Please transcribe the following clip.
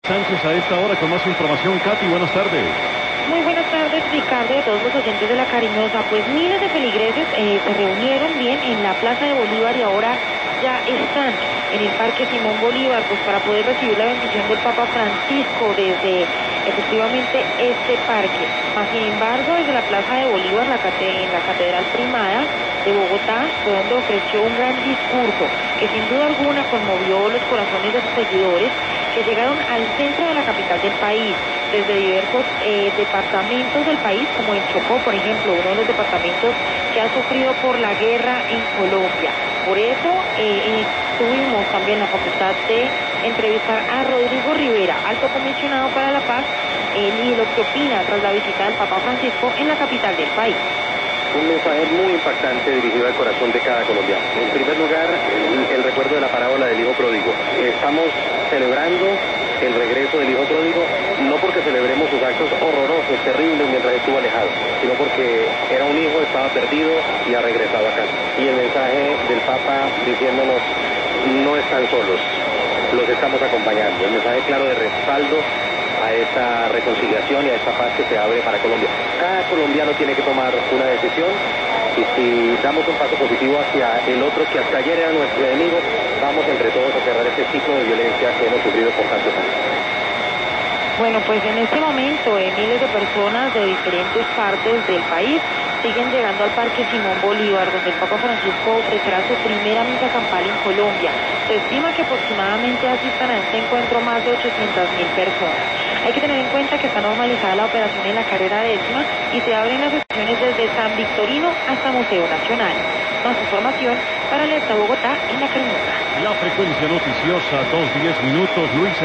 Sánchez a esta hora con más información. Katy, buenas tardes. Muy buenas tardes, Ricardo, y a todos los oyentes de La Cariñosa. Pues miles de feligreses se reunieron bien en la Plaza de Bolívar y ahora ya están en el Parque Simón Bolívar, pues para poder recibir la bendición del Papa Francisco desde efectivamente este parque. Mas, sin embargo, desde la Plaza de Bolívar, en la Catedral Primada de Bogotá, fue donde ofreció un gran discurso que sin duda alguna conmovió los corazones de sus seguidores, que llegaron al centro de la capital del país, desde diversos departamentos del país, como el Chocó, por ejemplo, uno de los departamentos que ha sufrido por la guerra en Colombia. Por eso tuvimos también la facultad de entrevistar a Rodrigo Rivera, alto comisionado para la paz, y lo que opina tras la visita del Papa Francisco en la capital del país. Un mensaje muy impactante dirigido al corazón de cada colombiano. En primer lugar, el recuerdo de la parábola del hijo pródigo. Estamos celebrando el regreso del hijo pródigo, no porque celebremos sus actos horrorosos, terribles mientras estuvo alejado, sino porque era un hijo, estaba perdido y ha regresado a casa. Y el mensaje del Papa diciéndonos, no están solos, los estamos acompañando. El mensaje claro de respaldo a esta reconciliación y a esta paz que se abre para Colombia. Cada colombiano tiene que tomar una decisión, y si damos un paso positivo hacia el otro que hasta ayer era nuestro enemigo, vamos entre todos a cerrar este ciclo de violencia que hemos sufrido por tantos años. Bueno, pues en este momento miles de personas de diferentes partes del país siguen llegando al Parque Simón Bolívar, donde el Papa Francisco ofrecerá su primera misa campal en Colombia. Se estima que aproximadamente asistan a este encuentro más de 800.000 personas. Hay que tener en cuenta que está normalizada la operación en la carrera décima y se abren las sesiones desde San Victorino hasta Museo Nacional. Más información para Alerta Bogotá en La Cariñosa. La frecuencia noticiosa, 2:10 minutos, Luis.